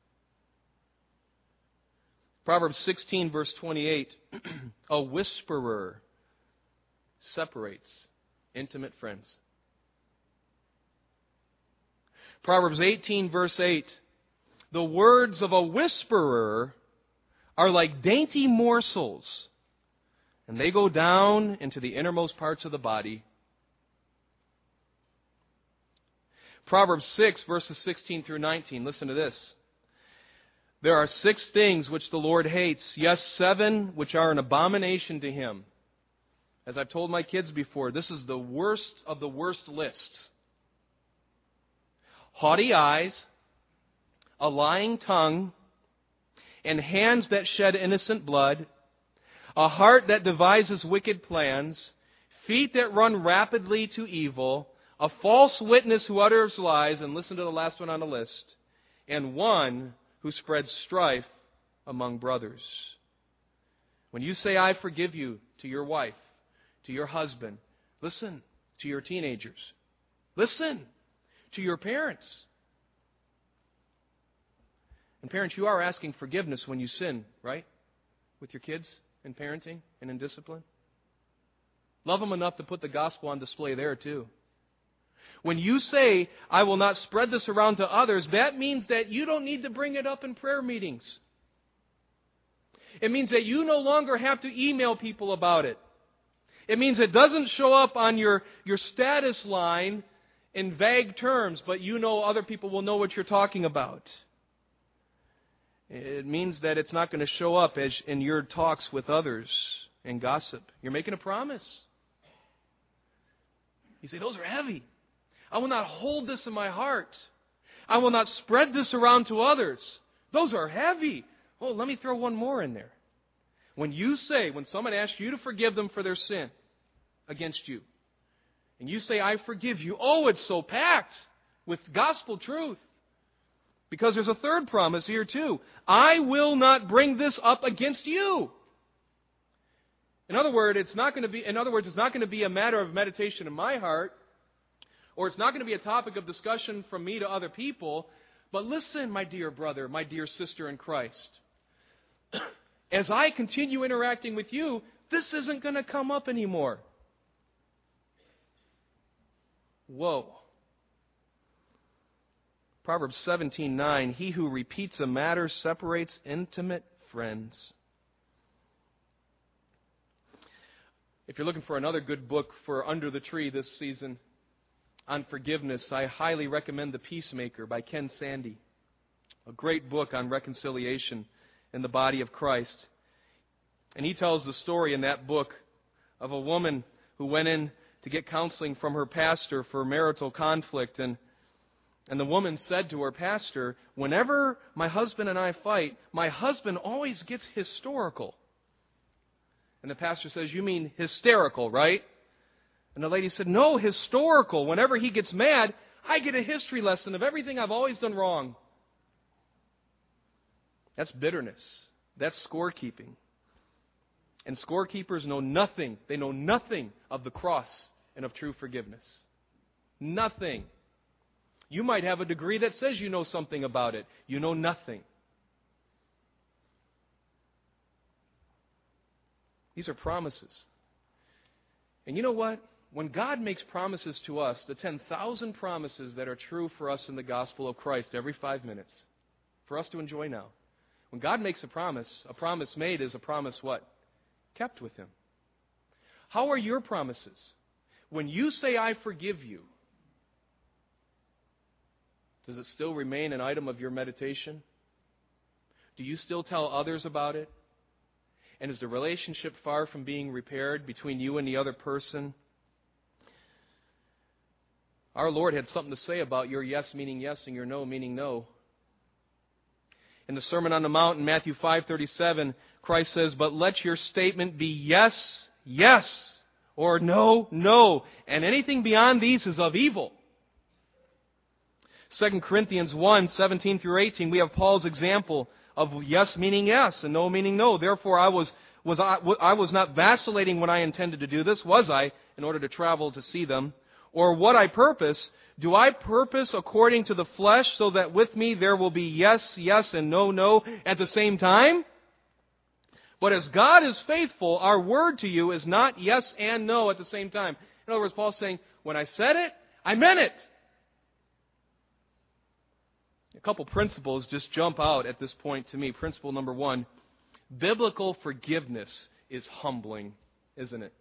Proverbs sixteen, verse twenty-eight, a whisperer separates intimate friends. Proverbs eighteen, verse eight. The words of a whisperer are like dainty morsels, and they go down into the innermost parts of the body. Proverbs six, verses sixteen through nineteen. Listen to this. There are six things which the Lord hates, yes, seven which are an abomination to Him. As I've told my kids before, this is the worst of the worst lists. Haughty eyes, a lying tongue, and hands that shed innocent blood, a heart that devises wicked plans, feet that run rapidly to evil, a false witness who utters lies, and listen to the last one on the list, and one who spreads strife among brothers. When you say, I forgive you, to your wife, to your husband, listen to your teenagers. Listen to your parents. And parents, you are asking forgiveness when you sin, right? With your kids in parenting and in discipline. Love them enough to put the gospel on display there too. When you say, I will not spread this around to others, that means that you don't need to bring it up in prayer meetings. It means that you no longer have to email people about it. It means it doesn't show up on your, your status line in vague terms, but you know other people will know what you're talking about. It means that it's not going to show up as in your talks with others and gossip. You're making a promise. You say, those are heavy. I will not hold this in my heart. I will not spread this around to others. Those are heavy. Oh, let me throw one more in there. When you say, when someone asks you to forgive them for their sin against you, and you say, I forgive you, oh, it's so packed with gospel truth. Because there's a third promise here too. I will not bring this up against you. In other words, it's not going to be, in other words, it's not going to be a matter of meditation in my heart, or it's not going to be a topic of discussion from me to other people. But listen, my dear brother, my dear sister in Christ. As I continue interacting with you, this isn't going to come up anymore. Whoa. Proverbs seventeen nine, he who repeats a matter separates intimate friends. If you're looking for another good book for under the tree this season on forgiveness, I highly recommend The Peacemaker by Ken Sande. A great book on reconciliation in the body of Christ. And he tells the story in that book of a woman who went in to get counseling from her pastor for marital conflict. And, and the woman said to her pastor, whenever my husband and I fight, my husband always gets historical. And the pastor says, you mean hysterical, right? And the lady said, no, historical. Whenever he gets mad, I get a history lesson of everything I've always done wrong. That's bitterness. That's scorekeeping. And scorekeepers know nothing. They know nothing of the cross and of true forgiveness. Nothing. You might have a degree that says you know something about it. You know nothing. These are promises. And you know what? When God makes promises to us, the ten thousand promises that are true for us in the gospel of Christ every five minutes, for us to enjoy now. When God makes a promise, a promise made is a promise what? Kept with Him. How are your promises? When you say, I forgive you, does it still remain an item of your meditation? Do you still tell others about it? And is the relationship far from being repaired between you and the other person? Our Lord had something to say about your yes meaning yes and your no meaning no. In the Sermon on the Mount in Matthew five thirty-seven, Christ says, but let your statement be yes, yes, or no, no. And anything beyond these is of evil. Second Corinthians one seventeen through eighteen, we have Paul's example of yes meaning yes and no meaning no. Therefore, I was was I, I was not vacillating when I intended to do this, was I, in order to travel to see them? Or what I purpose, do I purpose according to the flesh, so that with me there will be yes, yes, and no, no at the same time? But as God is faithful, our word to you is not yes and no at the same time. In other words, Paul's saying, when I said it, I meant it. A couple principles just jump out at this point to me. Principle number one, biblical forgiveness is humbling, isn't it?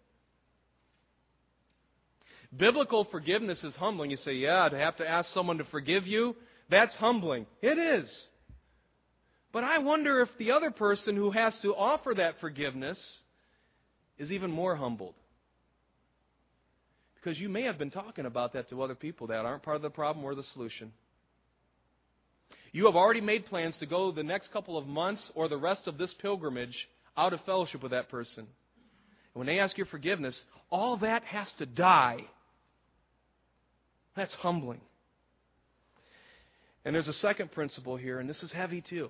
Biblical forgiveness is humbling. You say, yeah, to have to ask someone to forgive you, that's humbling. It is. But I wonder if the other person who has to offer that forgiveness is even more humbled. Because you may have been talking about that to other people that aren't part of the problem or the solution. You have already made plans to go the next couple of months or the rest of this pilgrimage out of fellowship with that person. And when they ask your forgiveness, all that has to die. That's humbling. And there's a second principle here, and this is heavy too.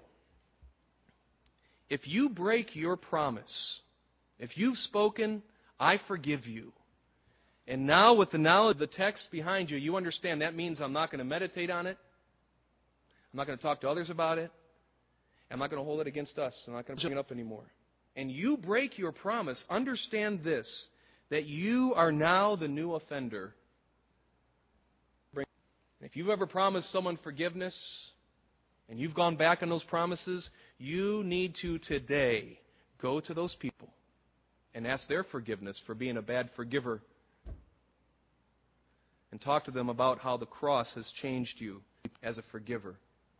If you break your promise, if you've spoken, I forgive you, and now with the knowledge of the text behind you, you understand that means I'm not going to meditate on it, I'm not going to talk to others about it, I'm not going to hold it against us, I'm not going to bring it up anymore. And you break your promise, understand this, that you are now the new offender. If you've ever promised someone forgiveness, and you've gone back on those promises, you need to today go to those people and ask their forgiveness for being a bad forgiver. And talk to them about how the cross has changed you as a forgiver.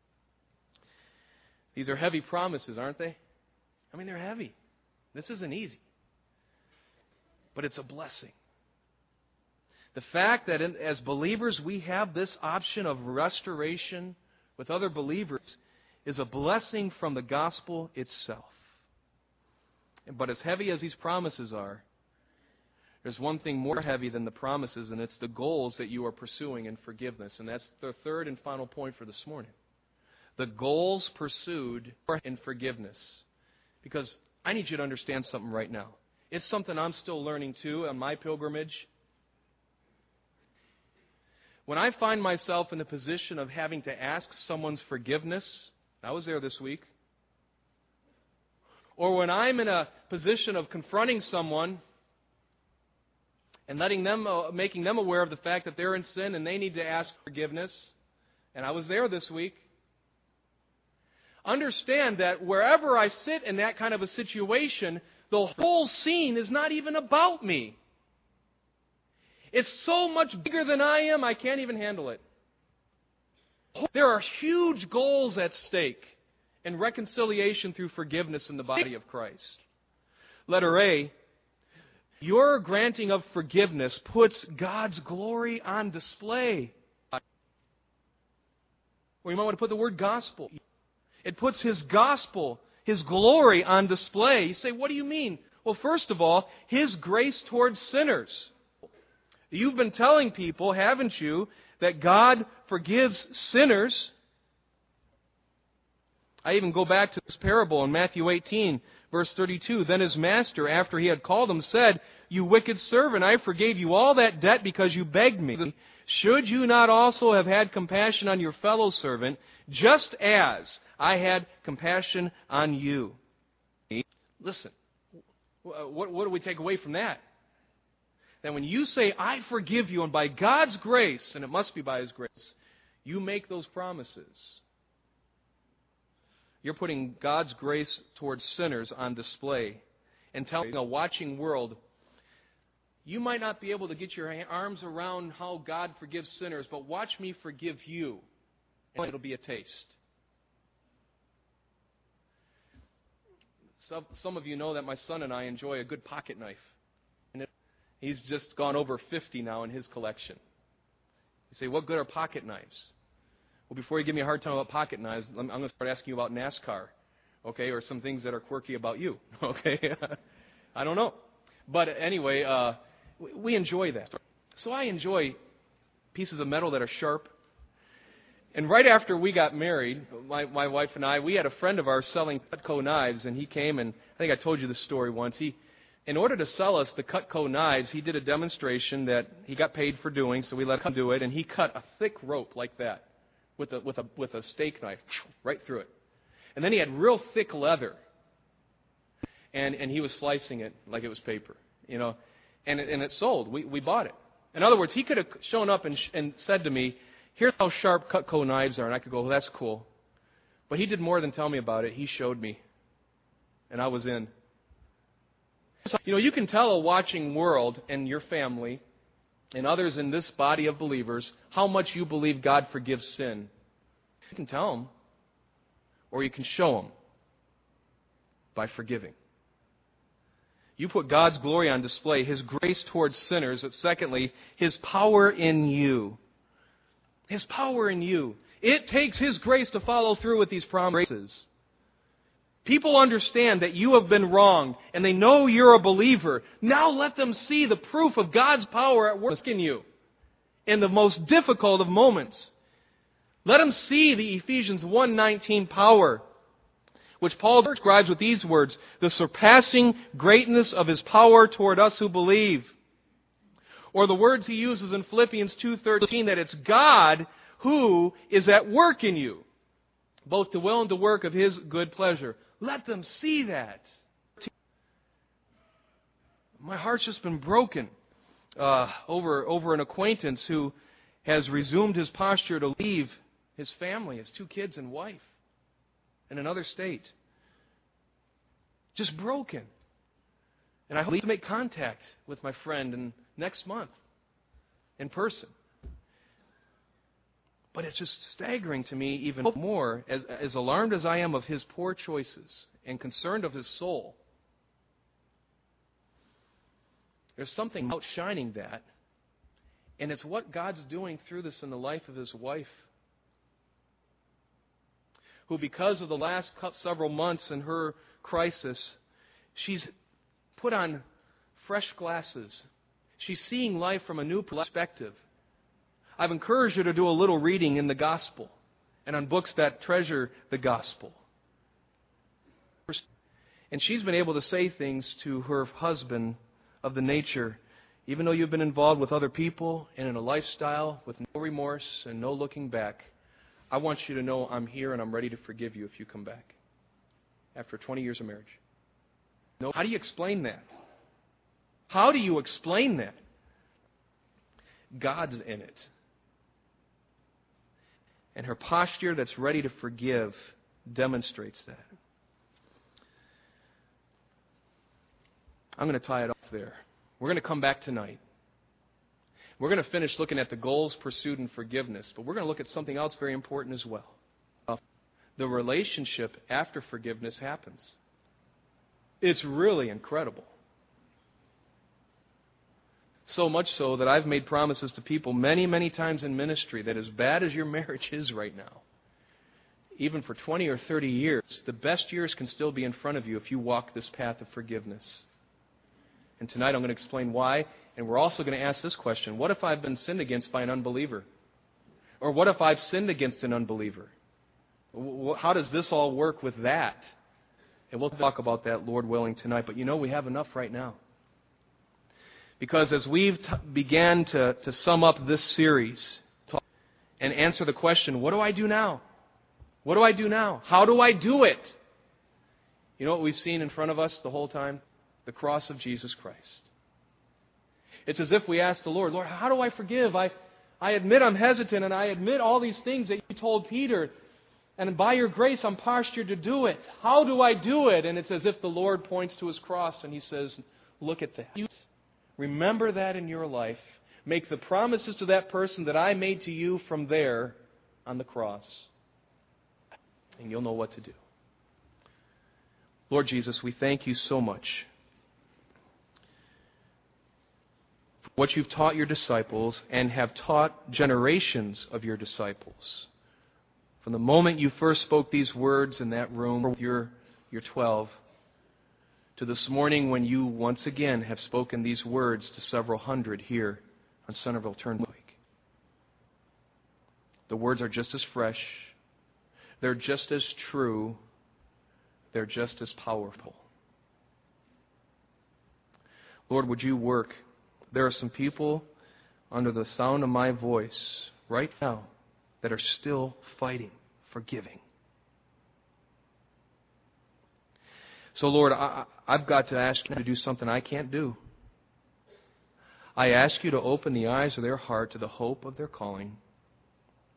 These are heavy promises, aren't they? I mean, they're heavy. This isn't easy. But it's a blessing. The fact that in, as believers we have this option of restoration with other believers is a blessing from the gospel itself. But as heavy as these promises are, there's one thing more heavy than the promises, and it's the goals that you are pursuing in forgiveness. And that's the third and final point for this morning. The goals pursued in forgiveness. Because I need you to understand something right now. It's something I'm still learning too on my pilgrimage. When I find myself in the position of having to ask someone's forgiveness, I was there this week, or when I'm in a position of confronting someone and letting them, uh, making them aware of the fact that they're in sin and they need to ask forgiveness, and I was there this week, understand that wherever I sit in that kind of a situation, the whole scene is not even about me. It's so much bigger than I am, I can't even handle it. There are huge goals at stake in reconciliation through forgiveness in the body of Christ. Letter A, your granting of forgiveness puts God's glory on display. Or you might want to put the word gospel. It puts His gospel, His glory on display. You say, what do you mean? Well, first of all, His grace towards sinners. You've been telling people, haven't you, that God forgives sinners. I even go back to this parable in Matthew eighteen, verse thirty-two. Then his master, after he had called him, said, "You wicked servant, I forgave you all that debt because you begged me. Should you not also have had compassion on your fellow servant, just as I had compassion on you?" Listen, what, what do we take away from that? That when you say, "I forgive you," and by God's grace, and it must be by His grace, you make those promises, you're putting God's grace towards sinners on display and telling a watching world, you might not be able to get your arms around how God forgives sinners, but watch me forgive you, and it'll be a taste. Some, some of you know that my son and I enjoy a good pocket knife. He's just gone over fifty now in his collection. You say, what good are pocket knives? Well, before you give me a hard time about pocket knives, I'm going to start asking you about NASCAR, okay, or some things that are quirky about you, okay? I don't know. But anyway, uh, we enjoy that. So I enjoy pieces of metal that are sharp. And right after we got married, my, my wife and I, we had a friend of ours selling Cutco knives, and he came, and I think I told you this story once. He In order to sell us the Cutco knives, he did a demonstration that he got paid for doing, so we let him do it, and he cut a thick rope like that with a with a with a steak knife right through it. And then he had real thick leather, and and he was slicing it like it was paper, you know, and it, and it sold. We we bought it. In other words, he could have shown up and and said to me, Here's how sharp Cutco knives are. And I could go, well, that's cool. But he did more than tell me about it. He showed me. And I was in. You know, you can tell a watching world and your family and others in this body of believers how much you believe God forgives sin. You can tell them, or you can show them by forgiving. You put God's glory on display, His grace towards sinners, but secondly, His power in you. His power in you. It takes His grace to follow through with these promises. People understand that you have been wronged, and they know you're a believer. Now let them see the proof of God's power at work in you in the most difficult of moments. Let them see the Ephesians one nineteen power, which Paul describes with these words, the surpassing greatness of His power toward us who believe. Or the words he uses in Philippians two thirteen, that it's God who is at work in you, both to will and to work of His good pleasure. Let them see that. My heart's just been broken uh, over, over an acquaintance who has resumed his posture to leave his family, his two kids and wife, in another state. Just broken. And I hope to make contact with my friend in, next month in person. But it's just staggering to me even more, as, as alarmed as I am of his poor choices and concerned of his soul. There's something outshining that, and it's what God's doing through this in the life of his wife, who because of the last several months in her crisis, she's put on fresh glasses. She's seeing life from a new perspective. I've encouraged her to do a little reading in the gospel and on books that treasure the gospel. And she's been able to say things to her husband of the nature, even though you've been involved with other people and in a lifestyle with no remorse and no looking back, I want you to know I'm here and I'm ready to forgive you if you come back after twenty years of marriage. No, how do you explain that? How do you explain that? God's in it. And her posture that's ready to forgive demonstrates that. I'm going to tie it off there. We're going to come back tonight. We're going to finish looking at the goals pursued in forgiveness, but we're going to look at something else very important as well. The relationship after forgiveness happens. It's really incredible. So much so that I've made promises to people many, many times in ministry that as bad as your marriage is right now, even for twenty or thirty years, the best years can still be in front of you if you walk this path of forgiveness. And tonight I'm going to explain why, and we're also going to ask this question: what if I've been sinned against by an unbeliever? Or what if I've sinned against an unbeliever? How does this all work with that? And we'll talk about that, Lord willing, tonight. But you know, we have enough right now. Because as we've t- began to, to sum up this series and answer the question, what do I do now? What do I do now? How do I do it? You know what we've seen in front of us the whole time? The cross of Jesus Christ. It's as if we ask the Lord, Lord, how do I forgive? I, I admit I'm hesitant, and I admit all these things that you told Peter, and by your grace I'm postured to do it. How do I do it? And it's as if the Lord points to His cross and He says, look at that. Remember that in your life. Make the promises to that person that I made to you from there on the cross. And you'll know what to do. Lord Jesus, we thank you so much for what you've taught your disciples and have taught generations of your disciples. From the moment you first spoke these words in that room with your, your twelve, to this morning when you once again have spoken these words to several hundred here on Centerville Turnpike. The words are just as fresh. They're just as true. They're just as powerful. Lord, would you work? There are some people under the sound of my voice right now that are still fighting, forgiving. So, Lord, I, I've got to ask you to do something I can't do. I ask you to open the eyes of their heart to the hope of their calling.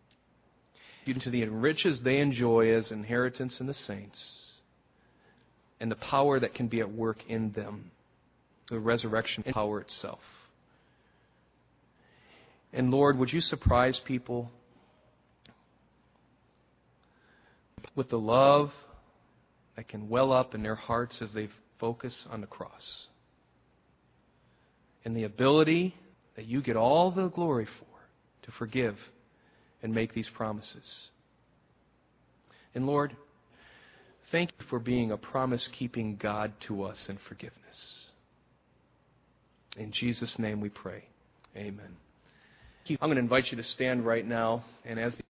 to the riches they enjoy as inheritance in the saints and the power that can be at work in them, the resurrection power itself. And Lord, would you surprise people with the love that can well up in their hearts as they focus on the cross, and the ability that you get all the glory for to forgive and make these promises. And Lord, thank you for being a promise-keeping God to us in forgiveness. In Jesus' name we pray. Amen. I'm going to invite you to stand right now, and as